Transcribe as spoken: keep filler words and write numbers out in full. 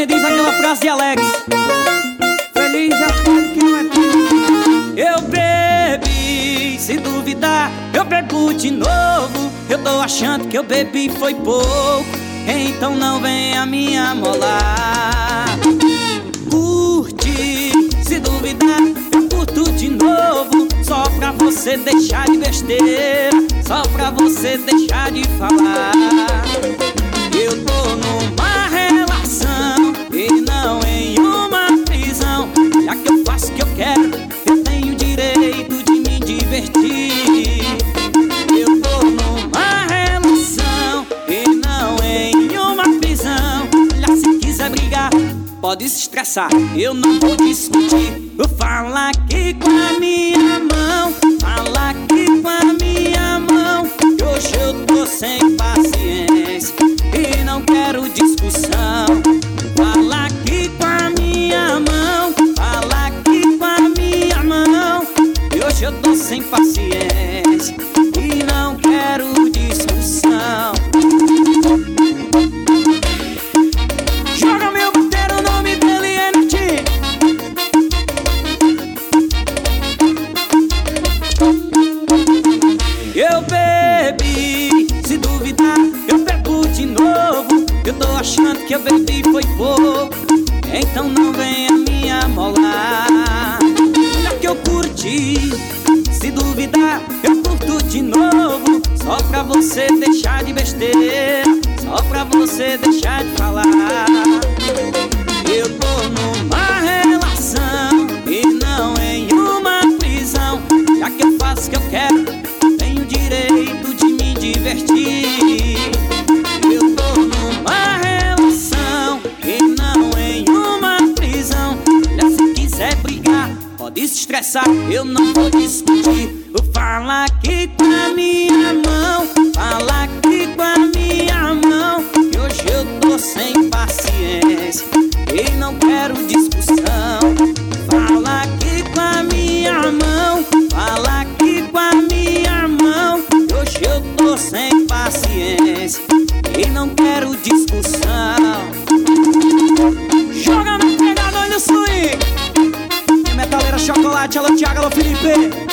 que diz aquela frase de Alex: feliz é aquele que não é triste. Eu bebi, se duvidar, eu bebo de novo. Eu tô achando que eu bebi foi pouco, então não venha me amolar. Curte, se duvidar, eu curto de novo. Só pra você deixar de besteira, só pra você deixar de falar. Eu tô numa relação e não em uma prisão. Já que eu faço o que eu quero, eu tenho direito de me divertir. Eu tô numa relação e não em uma prisão. Já se quiser brigar, pode se estressar, eu não vou discutir. Fala aqui com a minha mão, fala aqui com a minha mão, que hoje eu tô sem paciência e não quero discussão. Fala aqui com a minha mão, fala aqui com a minha mão, que hoje eu tô sem paciência e não quero discussão. Joga meu bater, o nome dele é Nati. Eu bebi, se duvidar, eu bebo de novo. Eu tô achando que eu bebi foi pouco, então não venha me amolar. Já que eu curti, se duvidar, eu curto de novo. Só pra você deixar de besteira, só pra você deixar de falar. Eu tô numa relação e não em uma prisão. Já que eu faço o que eu quero, tenho direito de me divertir. Eu tô numa relação e não em uma prisão. Já se quiser brigar, pode se estressar, eu não vou discutir. Fala aqui com a minha mão, fala aqui com a minha mão, que hoje eu tô sem paciência e não quero discussão. Fala aqui com a minha mão, fala aqui com a minha mão, que hoje eu tô sem paciência e não quero discussão. Joga na pegada, olha o swing. Metaleira Chocolate, alô Thiago, alô Felipe.